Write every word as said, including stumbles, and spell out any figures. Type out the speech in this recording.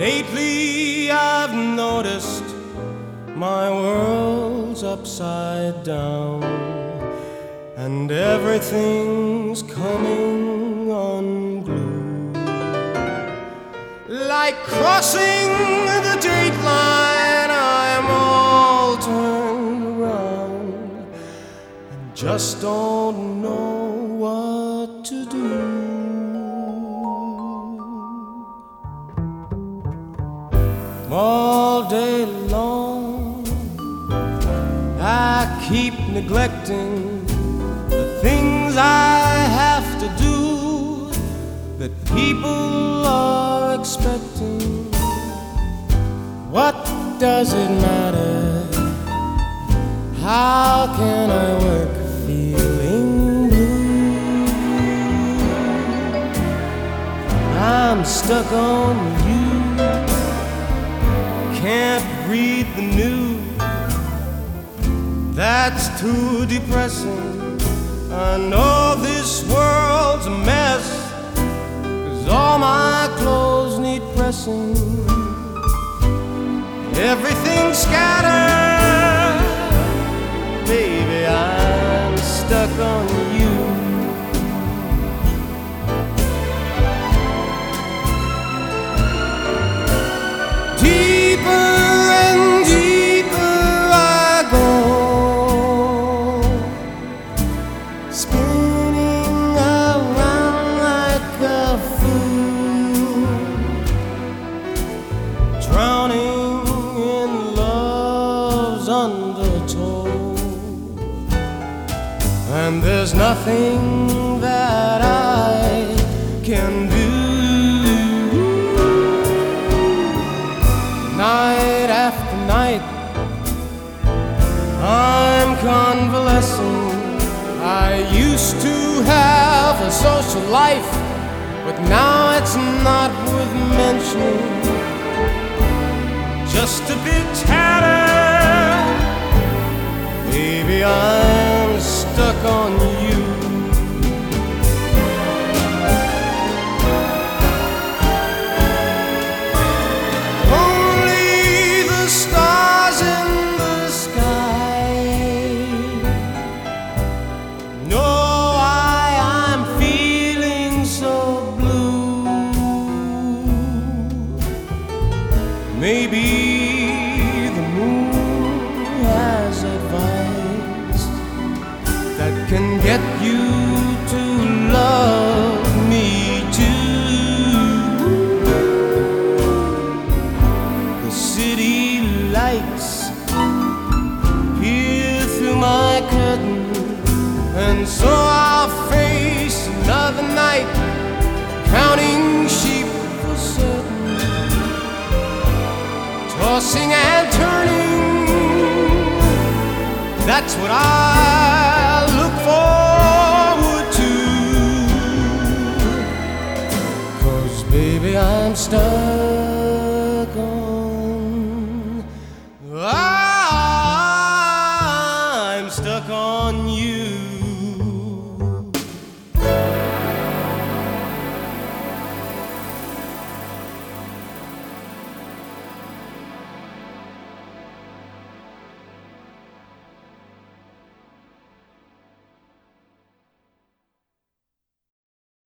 Lately I've noticed my world's upside down, and everything's coming unglued. Like crossing the date line, I'm all turned around and just don't know what to do. All day long I keep neglecting the things I have to do that people are expecting. What does it matter? How can I work feeling blue? I'm stuck on you. Can't read the news, that's too depressing. I know this world's a mess, 'cause all my clothes need pressing. Everything's scattered, baby, I'm stuck on you. Deeper and deeper I go, spinning around like a fool, drowning in love's undertow. And there's nothing that I can do. Night after night I'm convalescing. I used to have a social life, but now it's not worth mentioning. Just a bit tattered, baby, I'm stuck on you. Maybe the moon has advice that can get you to love me too. The city lights peer through my curtain, and so I'll face another night counting sheep for certain. Tossing and turning, that's what I look forward to. 'Cause baby, I'm stuck on, I'm stuck on you.